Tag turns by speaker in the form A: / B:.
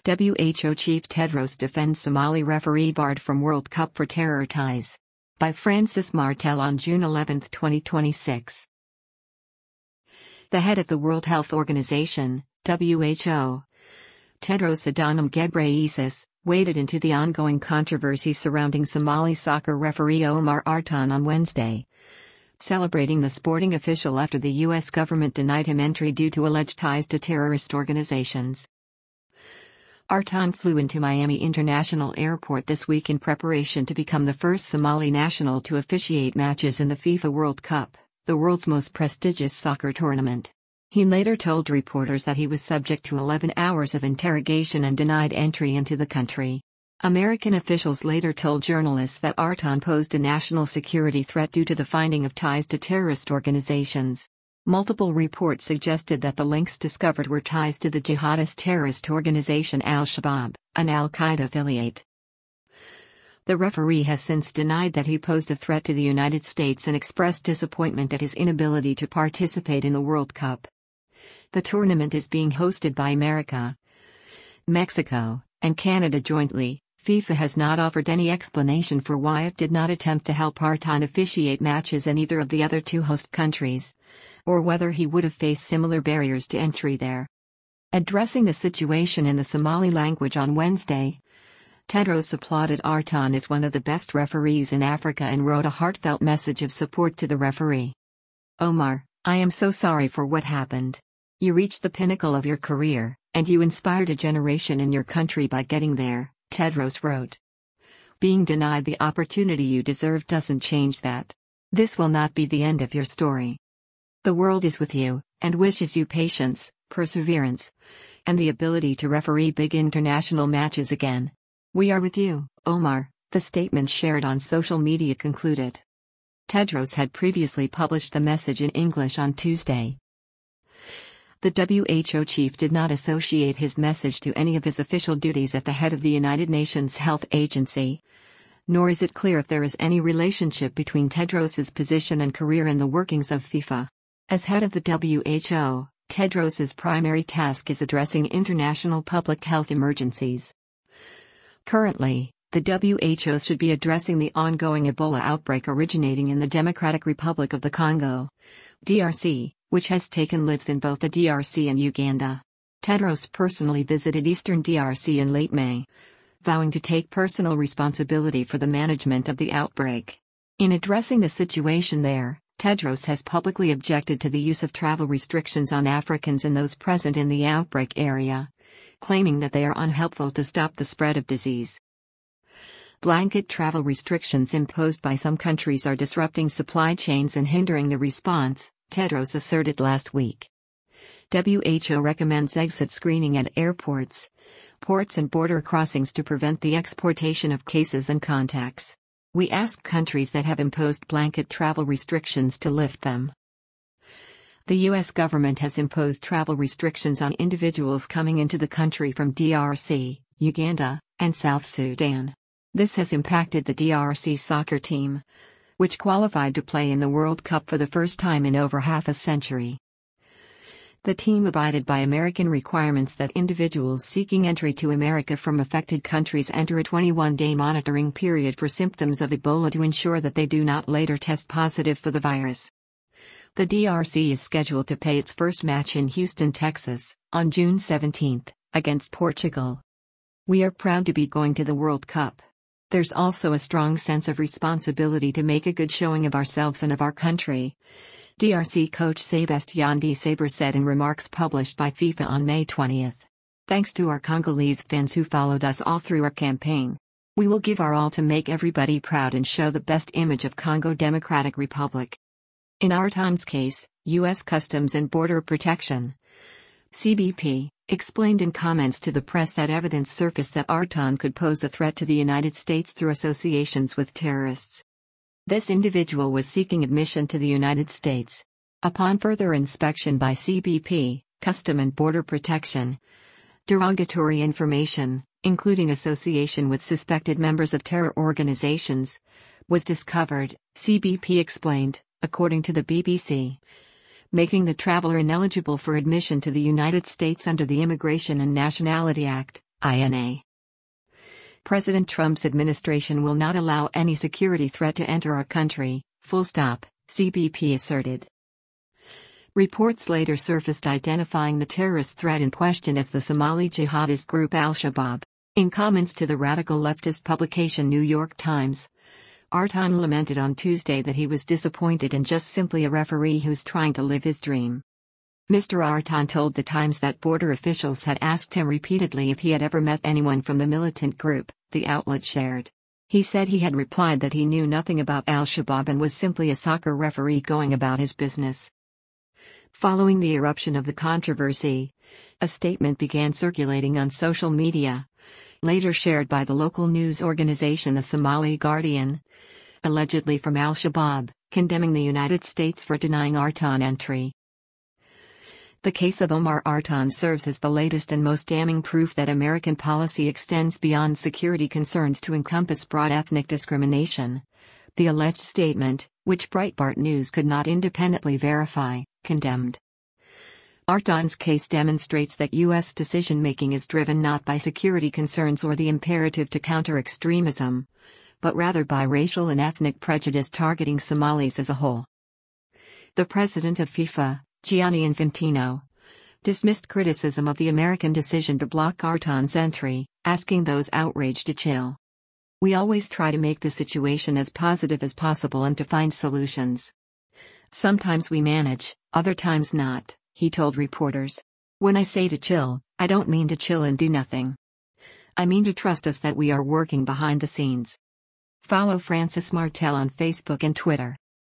A: WHO Chief Tedros defends Somali referee barred from World Cup for terror ties. By Francis Martel on June 11, 2026. The head of the World Health Organization, WHO, Tedros Adhanom Ghebreyesus, waded into the ongoing controversy surrounding Somali soccer referee Omar Artan on Wednesday, celebrating the sporting official after the U.S. government denied him entry due to alleged ties to terrorist organizations. Artan flew into Miami International Airport this week in preparation to become the first Somali national to officiate matches in the FIFA World Cup, the world's most prestigious soccer tournament. He later told reporters that he was subject to 11 hours of interrogation and denied entry into the country. American officials later told journalists that Artan posed a national security threat due to the finding of ties to terrorist organizations. Multiple reports suggested that the links discovered were ties to the jihadist terrorist organization Al-Shabaab, an al-Qaeda affiliate. The referee has since denied that he posed a threat to the United States and expressed disappointment at his inability to participate in the World Cup. The tournament is being hosted by America, Mexico, and Canada jointly. FIFA has not offered any explanation for why it did not attempt to help Artan officiate matches in either of the other two host countries, or whether he would have faced similar barriers to entry there. Addressing the situation in the Somali language on Wednesday, Tedros applauded Artan as one of the best referees in Africa and wrote a heartfelt message of support to the referee. Omar, I am so sorry for what happened. You reached the pinnacle of your career, and you inspired a generation in your country by getting there, Tedros wrote. Being denied the opportunity you deserved doesn't change that. This will not be the end of your story. The world is with you, and wishes you patience, perseverance, and the ability to referee big international matches again. We are with you, Omar, the statement shared on social media concluded. Tedros had previously published the message in English on Tuesday. The WHO chief did not associate his message to any of his official duties at the head of the United Nations Health Agency, nor is it clear if there is any relationship between Tedros's position and career in the workings of FIFA. As head of the WHO, Tedros's primary task is addressing international public health emergencies. Currently, the WHO should be addressing the ongoing Ebola outbreak originating in the Democratic Republic of the Congo, DRC, which has taken lives in both the DRC and Uganda. Tedros personally visited eastern DRC in late May, vowing to take personal responsibility for the management of the outbreak. In addressing the situation there, Tedros has publicly objected to the use of travel restrictions on Africans and those present in the outbreak area, claiming that they are unhelpful to stop the spread of disease. Blanket travel restrictions imposed by some countries are disrupting supply chains and hindering the response, Tedros asserted last week. WHO recommends exit screening at airports, ports and border crossings to prevent the exportation of cases and contacts. We ask countries that have imposed blanket travel restrictions to lift them. The U.S. government has imposed travel restrictions on individuals coming into the country from DRC, Uganda, and South Sudan. This has impacted the DRC soccer team, which qualified to play in the World Cup for the first time in over half a century. The team abided by American requirements that individuals seeking entry to America from affected countries enter a 21-day monitoring period for symptoms of Ebola to ensure that they do not later test positive for the virus. The DRC is scheduled to play its first match in Houston, Texas, on June 17, against Portugal. We are proud to be going to the World Cup. There's also a strong sense of responsibility to make a good showing of ourselves and of our country, DRC coach Sébastien Desabre said in remarks published by FIFA on May 20. Thanks to our Congolese fans who followed us all through our campaign. We will give our all to make everybody proud and show the best image of Congo Democratic Republic. In Artan's case, U.S. Customs and Border Protection, CBP, explained in comments to the press that evidence surfaced that Artan could pose a threat to the United States through associations with terrorists. This individual was seeking admission to the United States. Upon further inspection by CBP, Custom and Border Protection, derogatory information, including association with suspected members of terror organizations, was discovered, CBP explained, according to the BBC, making the traveler ineligible for admission to the United States under the Immigration and Nationality Act, INA. President Trump's administration will not allow any security threat to enter our country, full stop, CBP asserted. Reports later surfaced identifying the terrorist threat in question as the Somali jihadist group Al-Shabaab. In comments to the radical leftist publication New York Times, Artan lamented on Tuesday that he was disappointed in just simply a referee who's trying to live his dream. Mr. Artan told The Times that border officials had asked him repeatedly if he had ever met anyone from the militant group, the outlet shared. He said he had replied that he knew nothing about Al-Shabaab and was simply a soccer referee going about his business. Following the eruption of the controversy, a statement began circulating on social media, later shared by the local news organization the Somali Guardian, allegedly from Al-Shabaab, condemning the United States for denying Artan entry. The case of Omar Artan serves as the latest and most damning proof that American policy extends beyond security concerns to encompass broad ethnic discrimination. The alleged statement, which Breitbart News could not independently verify, condemned. Artan's case demonstrates that U.S. decision-making is driven not by security concerns or the imperative to counter extremism, but rather by racial and ethnic prejudice targeting Somalis as a whole. The president of FIFA, Gianni Infantino, dismissed criticism of the American decision to block Artan's entry, asking those outraged to chill. "We always try to make the situation as positive as possible and to find solutions. Sometimes we manage, other times not," he told reporters. "When I say to chill, I don't mean to chill and do nothing. I mean to trust us that we are working behind the scenes." Follow Francis Martel on Facebook and Twitter.